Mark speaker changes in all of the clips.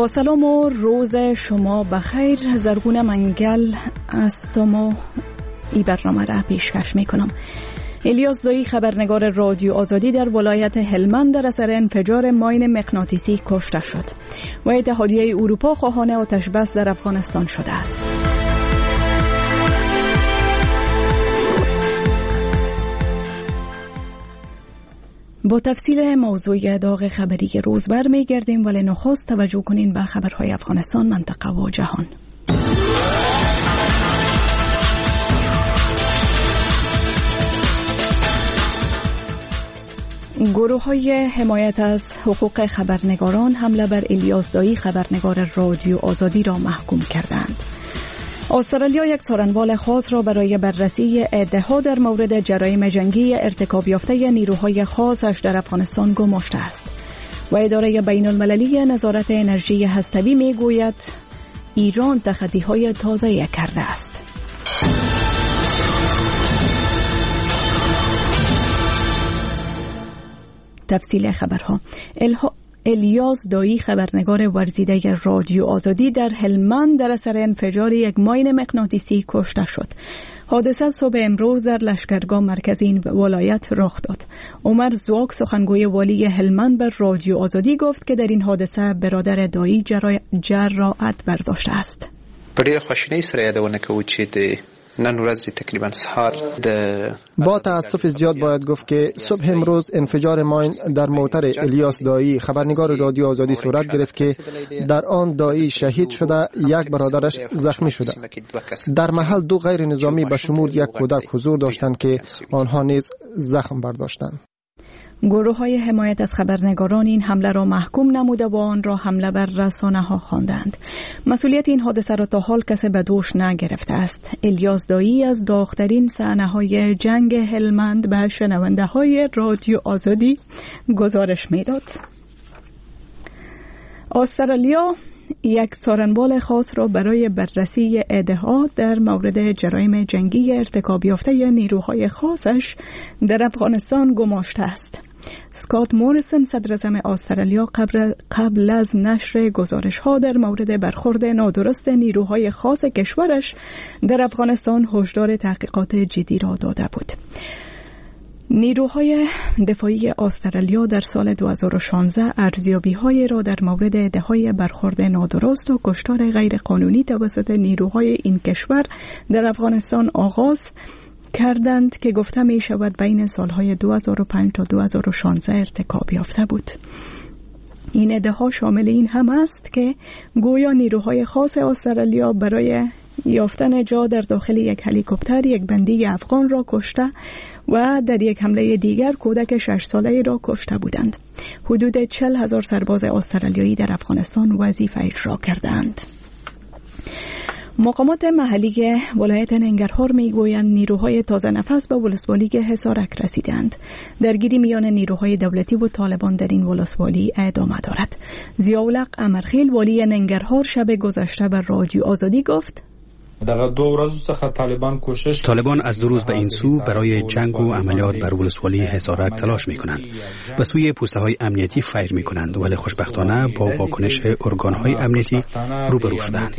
Speaker 1: با سلام و روز شما بخیر. زرگونه منگل هستم و این برنامه را پیشکش میکنم. الیاس دایی خبرنگار رادیو آزادی در ولایت هلمند در اثر انفجار ماین مغناطیسی کشته شد و اتحادیه اروپا خواهان آتش بس در افغانستان شده است. با تفصیل موضوع داغ خبری روز برمیگردیم، ولی نخست توجه کنین به خبرهای افغانستان، منطقه و جهان. گروه‌های حمایت از حقوق خبرنگاران حمله بر الیاس دایی خبرنگار رادیو آزادی را محکوم کردند. استرالیا یک سارنوال خاص را برای بررسی ادعاها در مورد جرایم جنگی ارتکاب یافته نیروهای خاصش در افغانستان گماشته است و اداره بین المللی نظارت انرژی هسته‌ای میگوید ایران تخطی‌های تازه‌ای کرده است. تفصیل خبرها. الیاس دایی خبرنگار ورزیده رادیو آزادی در هلمند در اثر انفجار یک ماین مغناطیسی کشته شد. حادثه صبح امروز در لشکرگاه مرکزی این ولایت رخ داد. عمر زواک سخنگوی والی هلمند بر رادیو آزادی گفت که در این حادثه برادر دایی جراحت برداشته است.
Speaker 2: په ډیره خوشحالۍ سره یادونه کوو چې د نن ورځ تقریبا سهار
Speaker 3: با تاسف زیاد باید گفت که صبح امروز انفجار ماین در موتر الیاس دایی خبرنگار رادیو آزادی صورت گرفت که در آن دایی شهید شده، یک برادرش زخمی شده. در محل دو غیر نظامی به شمول یک کودک حضور داشتند که آنها نیز زخم برداشتند.
Speaker 1: گروه‌های حمایت از خبرنگاران این حمله را محکوم نموده و آن را حمله بر رسانه‌ها خواندند. مسئولیت این حادثه را تا حال کسی به دوش نگرفته است. الیاس دایی از داغ‌ترین صحنه‌های جنگ هلمند به شنونده‌های رادیو آزادی گزارش می‌داد. استرالیا یک سارنوال خاص را برای بررسی ادعاها در مورد جرایم جنگی ارتکاب یافته نیروهای خاصش در افغانستان گماشته است. اسکات موریسون صدراعظم استرالیا قبل از نشر گزارش‌ها در مورد برخورد نادرست نیروهای خاص کشورش در افغانستان هشدار تحقیقات جدی را داده بود. نیروهای دفاعی استرالیا در سال 2016 ارزیابی‌های را در مورد ادعاهای برخورد نادرست و کشتار غیرقانونی توسط نیروهای این کشور در افغانستان آغاز کردند که گفته می شود بین سالهای 2005 تا 2016 ارتکاب یافته بود. این ادعا شامل این هم است که گویا نیروهای خاص استرالیا برای یافتن جا در داخل یک هلیکوپتر یک بندی افغان را کشته و در یک حمله دیگر کودک 6 ساله را کشته بودند. حدود 40,000 سرباز استرالیایی در افغانستان وظیفه اجرا کردند. مقامات محلی ولایت ننگرهار میگویند نیروهای تازه نفس به ولسوالی حصارک رسیدند. درگیری میان نیروهای دولتی و طالبان در این ولسوالی ادامه دارد. ضیاءالحق امرخیل والی ننگرهار شب گذشته بر رادیو آزادی گفت
Speaker 4: طالبان از 2 روز به این سو برای جنگ و عملیات بر ولسوالی حصارک تلاش می‌کنند. به سوی پوسته‌های امنیتی فیر می‌کنند، ولی خوشبختانه با واکنش ارگان‌های امنیتی روبرو شدند.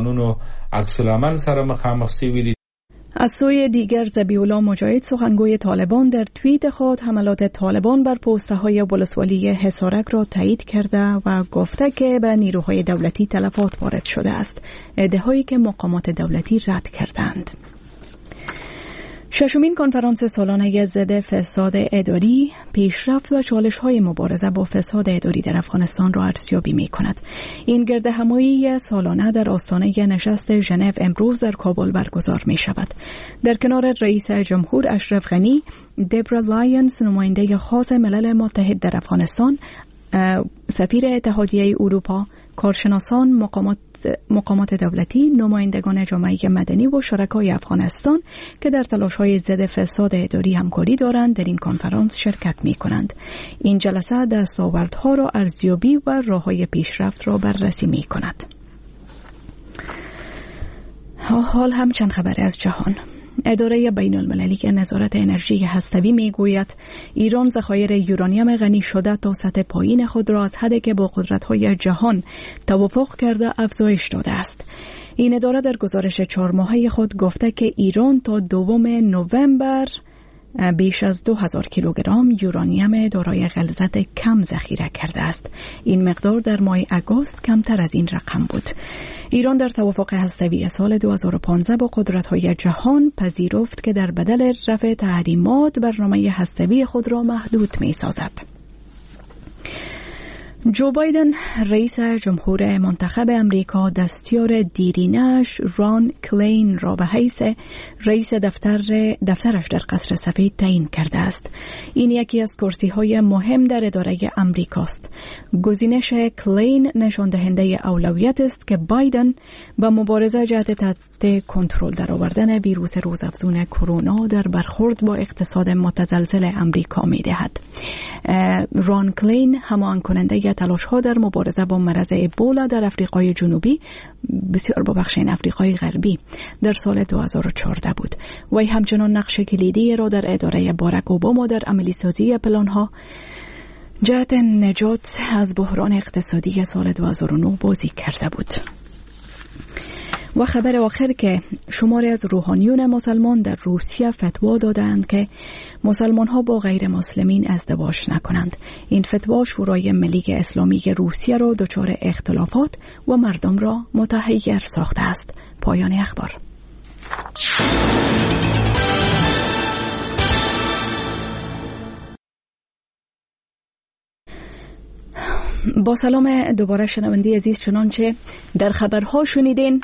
Speaker 1: از سوی دیگر ذبیح الله مجاهد سخنگوی طالبان در توییت خود حملات طالبان بر پوسته‌های ولسوالی حصارک را تایید کرده و گفته که به نیروهای دولتی تلفات وارد شده است، ادعایی که مقامات دولتی رد کردند. ششمین کنفرانس سالانه ضد فساد اداری، پیشرفت و چالش‌های مبارزه با فساد اداری در افغانستان را ارزیابی می‌کند. این گردهمایی سالانه در آستانه نشست ژنو امروز در کابل برگزار می‌شود. در کنار رئیس جمهور اشرف غنی، دبرا لایونز نماینده خاص ملل متحد در افغانستان، سفیر اتحادیه اروپا، کارشناسان، مقامات دولتی، نمایندگان جامعه مدنی و شرکای افغانستان که در تلاش‌های ضد فساد اداری همکاری دارند در این کنفرانس شرکت می‌کنند. این جلسه دستاوردها را ارزیابی و راه‌های پیشرفت را بررسی می‌کند. حال هم چند خبر از جهان. اداره بین المللی نظارت انرژی هسته‌ای میگوید ایران ذخایر یورانیم غنی شده تا سطح پایین خود را از حدی که با قدرت‌های جهان توافق کرده افزایش داده است. این اداره در گزارش 4 ماهه خود گفته که ایران تا 2 نوامبر بیش از 2000 کیلوگرم یورانیم دارای غلظت کم ذخیره کرده است. این مقدار در ماه اگست کمتر از این رقم بود. ایران در توافق هسته‌ای سال 2015 با قدرت‌های جهان پذیرفت که در بدل رفع تحریمات برنامه هسته‌ای خود را محدود می‌سازد. جو بایدن رئیس جمهور منتخب امریکا دستیار دیرینه‌اش ران کلین را به حیث رئیس دفترش در قصر سفید تعیین کرده است. این یکی از کرسی‌های مهم در اداره امریکاست. گزینش کلین نشان دهنده اولویت است که بایدن با مبارزه جهت تحت کنترل درآوردن ویروس روزافزون کرونا در برخورد با اقتصاد متزلزل امریکا می‌دهد. ران کلین همان کننده تلاش‌ها در مبارزه با مرض ابولا در آفریقای جنوبی افریقای غربی در سال 2014 بود. وی همچنان نقش کلیدی را در اداره باراک اوباما در عملی‌سازی پلان‌ها جهت نجات از بحران اقتصادی سال 2009 بازی کرده بود. و خبر آخر که شماری از روحانیون مسلمان در روسیه فتوا دادند که مسلمان ها با غیر مسلمین ازدواج نکنند. این فتوا شورای ملی اسلامی روسیه را دچار اختلافات و مردم را متحیر ساخته است. پایان اخبار. با سلام دوباره شنونده عزیز، چنانچه در خبرها شنیدین،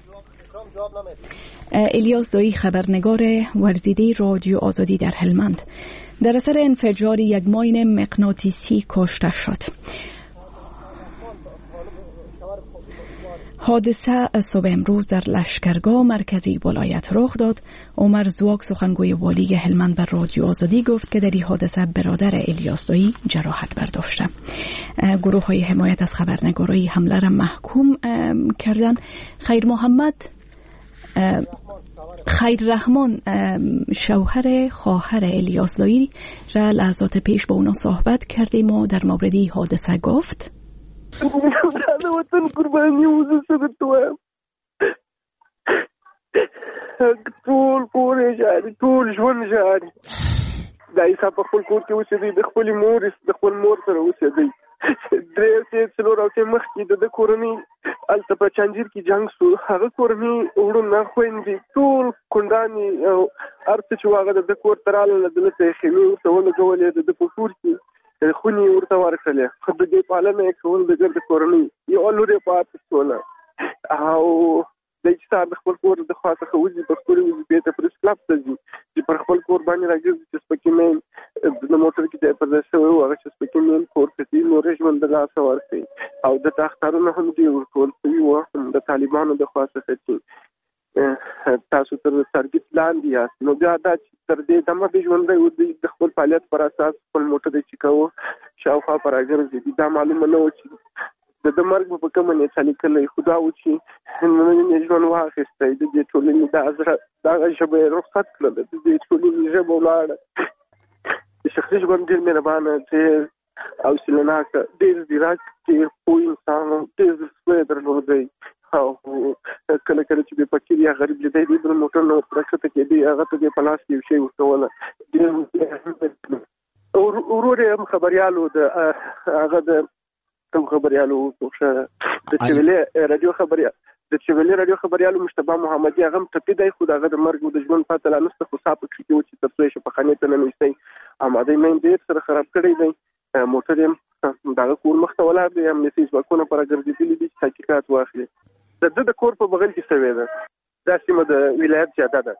Speaker 1: الیاس دایی خبرنگار ورزیده رادیو آزادی در هلمند در اثر انفجار یک ماین مغناطیسی کشته شد. حادثه صبح امروز در لشکرگاه مرکزی ولایت رخ داد. عمر زواک سخنگوی والی هلمند بر رادیو آزادی گفت که در این حادثه برادر الیاس دایی جراحت برداشته. گروه های حمایت از خبرنگاری حمله را محکوم کردن. خیر رحمان شوهر خواهر الیاس دایی را لحظات پیش با اونا صحبت کردیم و در مورد این حادثه گفت
Speaker 5: وطن قربانی وزه توام ټول کور جاري ټول ژوند جاري دا ایسا په خپل کور کې اوسېدی د خپل مور سره اوسېدی درې څلور او مخکې د کورنۍ الته په چنجیر کې جنگ شو. هغه کورنۍ وړونه خويندې ټول کنداني او ارته چې واغه د کور تراله دلته خېمه ورته ولګولې د کور کې خونی ورته ورکړلې. خو د دې پالنه کول د ګرد کورنۍ یو لوري پات شوله او د چې د خپل کور د خاصه خوځي په خپل وځي په پرس کلاب ته ځي چې پر خپل کور باندې راځي چې سپکینین د موټر کې د پردیسو هغه چې سپکینین کور ته نو رژمن د لاس ورسي او د تختارونو هم دی ورکول شوی و د طالبانو د خاصه چې تاسو تر تارګت لاندې یاست. نو بیا دا تر دې دمه د ژوندۍ د خپل فعالیت پر اساس خپل موټر چې کوو شاوخوا پر راګرځي. دا معلومه نه و چې د مرګ په کومه نه څلې کله خدا و چې نن ژوند واخیسته د دې ټولنې د ازره دا شبه رخصت کړل. د دې ټولنې ژبه ولاړه شخصي ژوند ډېر مهربانه چې او سلناک ډېر ځیرک چې په انسان ډېر څه درلودي او کله چې په پکې یا غریب دې د موټر نو پرکته کې دی هغه ته په لاس کې شی ورکول ډېر اورورې خبريالو د هغه د کوم خبريالو د چویلې رادیو خبريالو مشتبه محمدي هغه ټپي دی. خو هغه د مرګ او د ژوند پاتې لا نسته خو صاحب کې و چې تاسو یې په خانه ته نه نوځي اماده مې ډېر سره خراب کړی دی. موټر یې دا کور مخته ولاړ دی هم نسیس وکونه پر ګرځېدلی دي چې حقیقت واخلي. د کور په بغل کې سوي ده دا سیمه د ولایت زیاده ده.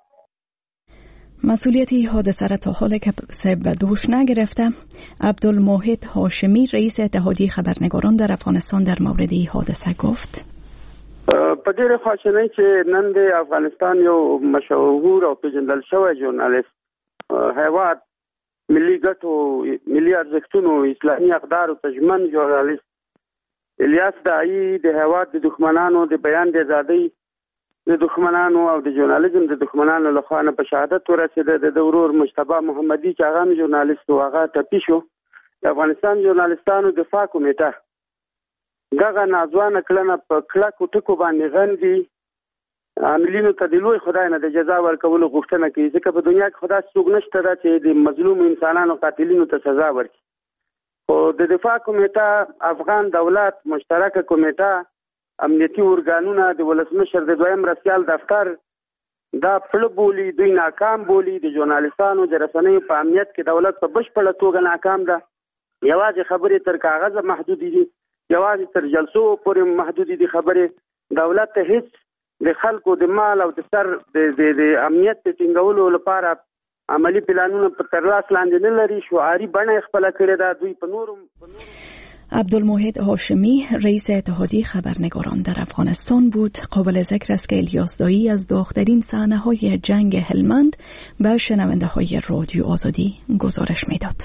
Speaker 1: مسئولیت حادثه را تا حال که به دوش نگرفته. عبدالموحد هاشمی رئیس اتحادیه خبرنگاران در افغانستان در مورد این حادثه گفت
Speaker 6: په ډېره خواشینۍ چې نن د افغانستان یو مشهور او پیژندل شوی ژورنالیست هیواد ملي ګټو ملي ارزښتونو اسلامي اقدارو ته ژمن ژورنالیست الیاس دایی د هیواد د دښمنانو د بیان د ازادۍ د دښمنانو او د ژورنالیزم د دښمنانو لخوا نه په شهادت ورسېده. د ورور مجتبی محمدي چې هغه هم ژورنالیست و، هغه ټپي شو. د افغانستان ژورنالیستانو دفاع کمیټه دغه ناځوانه کړنه په کلکو ټکو باندې غندي، عاملینو ته د لوی خدای نه د جزا ورکولو غوښتنه کوي، ځکه په دنیا کې خدای څوک نشته ده چې د مظلوم انسانانو قاتلینو ته سزا ورکړي. خو د دفاع کمیټه، افغان دولت، مشترکه کمیټه، امنیتي ارګانونه، د ولسمشر د دویم مرستیال دفتر دا پړه بولي، دوی ناکام بولي. د ژورنالیستانو د رسنیو په امنیت کې دولت په بشپړه توګه ناکام ده. یوازې خبرې تر کاغذ محدود دي، یوازې تر جلسو پورې محدود دي خبرې. دولت ته هیڅ د خلکو د مال او د سر د امنیت د ټینګولو لپاره عملی پلانونه په ترلاس لاندې نه لري. شعاري بڼه خپله کړې ده. دوی په نورم
Speaker 1: عبدالموحد هاشمی رئیس اتحادیه خبرنگاران در افغانستان بود. قابل ذکر است که الیاس دایی از داغ‌ترین صحنه‌های جنگ هلمند به شنونده‌های رادیو آزادی گزارش می‌داد.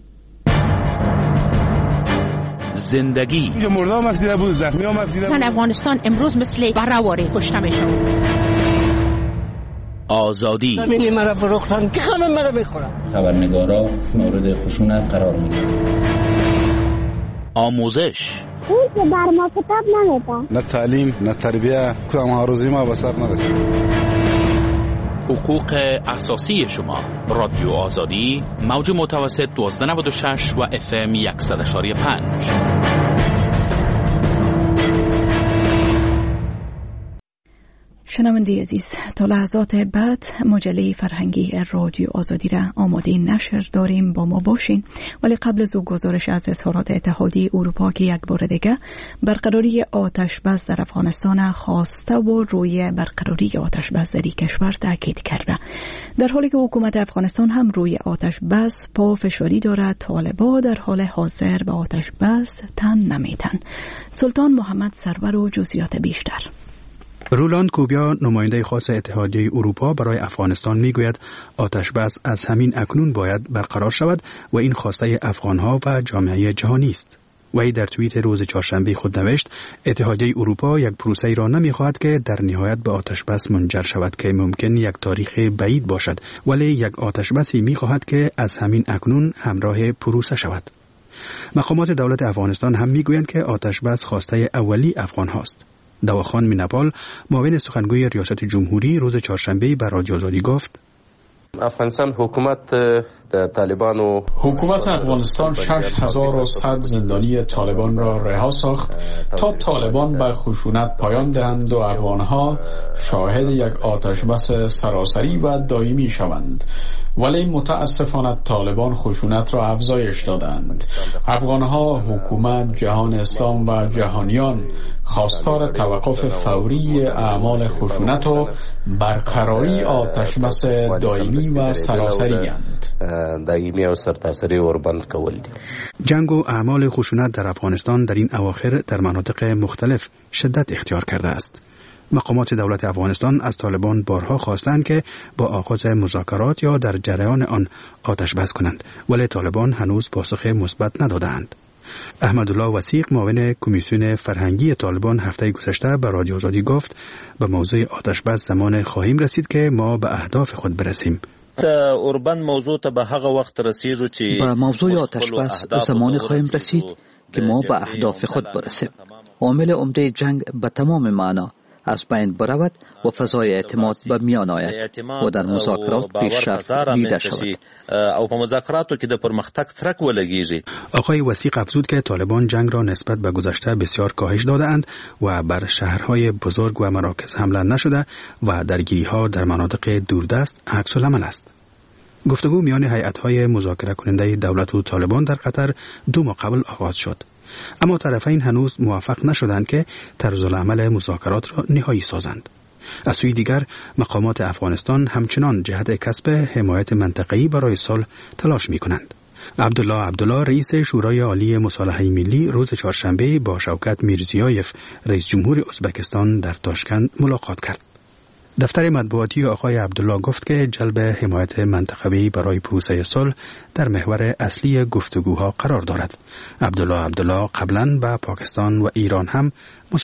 Speaker 7: زندگی
Speaker 8: اینجا مردم مفدیده بود، زخمی ها مفدیده بود.
Speaker 7: افغانستان امروز مثل بره‌واره کشته می‌شود. آزادی
Speaker 9: زمینی مرا فروختن که همه مرا می‌خورن.
Speaker 10: خبرنگارا مورد خشونت قرار می‌گیرند.
Speaker 7: آموزش
Speaker 11: اون که بر ما کتاب نمیدن،
Speaker 8: نه تعلیم نه تربیه، کدام هاروزی ما به سر نرسید.
Speaker 7: حقوق اساسی شما. رادیو آزادی، موج متوسط 1296 و FM 100.5.
Speaker 1: شنونده عزیز، تا لحظات بعد مجله فرهنگی رادیو آزادی را آماده نشر داریم، با ما باشین. ولی قبل از او گزارش از اظهارات اتحادیه اروپا که یک بار دیگه برقراری آتش بس در افغانستان خواسته و روی برقراری آتش بس در کشور تاکید کرده. در حالی که حکومت افغانستان هم روی آتش بس پافشاری دارد، طالبان در حال حاضر به آتش بس تن نمیدن. سلطان محمد سرور و جزئیات بیشتر.
Speaker 4: رولاند کوبیا، نماینده خاص اتحادیه اروپا برای افغانستان، میگوید آتش بس از همین اکنون باید برقرار شود و این خواسته افغانها و جامعه جهانی است. وی در توییت روز چهارشنبه خود نوشت اتحادیه اروپا یک پروسه‌ای را نمی‌خواهد که در نهایت به آتش بس منجر شود که ممکن یک تاریخ بعید باشد، ولی یک آتش بسی می‌خواهد که از همین اکنون همراه پروسه شود. مقامات دولت افغانستان هم میگویند که آتش بس خواسته اولی افغان هاست. دواخان مینپال، معاون سخنگوی ریاست جمهوری، روز چهارشنبه به رادیو آزادی گفت
Speaker 12: افغانستان حکومت
Speaker 13: افغانستان 6100 زندانی طالبان را رها ساخت تا طالبان به خشونت پایان دهند و افغانها شاهد یک آتش بس سراسری و دائمی شوند. ولی متاسفانه طالبان خشونت را افزایش دادند. افغانها، حکومت، جهان اسلام و جهانیان خواستار توقف فوری اعمال خشونت و برقراری آتش بس دائمی و سراسری اند.
Speaker 4: جنگ و اعمال خشونت در افغانستان در این اواخر در مناطق مختلف شدت اختیار کرده است. مقامات دولت افغانستان از طالبان بارها خواستند که با آغاز مذاکرات یا در جریان آن آتش بس کنند، ولی طالبان هنوز پاسخ مثبت ندادند. احمدالله وثیق، معاون کمیسیون فرهنگی طالبان، هفته گذشته به رادیو آزادی گفت به موضوع آتش بس زمان خواهیم رسید که ما به اهداف خود برسیم.
Speaker 14: اوربند موضوع ته به هغه وخت رسیږو چې
Speaker 15: به موضوع آتش بس زمان خواهیم رسید که ما به اهداف خود برسیم. عامل عمده جنگ به تمام معنا از بین برود و فضای اعتماد به میان آید و در مذاکرات پیشرفت دیده شود.
Speaker 14: او په مذاکراتو کې د پرمختګ څرک ولګیږي.
Speaker 4: آقای وثیق افزود که طالبان جنگ را نسبت به گذشته بسیار کاهش داده‌اند و بر شهرهای بزرگ و مراکز حمله نشده و درگیری‌ها در مناطق دوردست عکس العمل است. گفتگو میان هیئت‌های مذاکره کننده دولت و طالبان در قطر 2 ماه قبل آغاز شد، اما طرفین هنوز موفق نشدند که طرزالعمل مذاکرات را نهایی سازند. از سوی دیگر مقامات افغانستان همچنان جهت کسب حمایت منطقه‌ای برای صلح تلاش می‌کنند. عبدالله رئیس شورای عالی مصالحه ملی، روز چهارشنبه با شوکت میرزیایف، رئیس جمهور ازبکستان، در تاشکند ملاقات کرد. دفتر مطبوعاتی آقای عبدالله گفت که جلب حمایت منطقه‌ای برای پروسه صلح در محور اصلی گفتگوها قرار دارد. عبدالله قبلا به پاکستان و ایران هم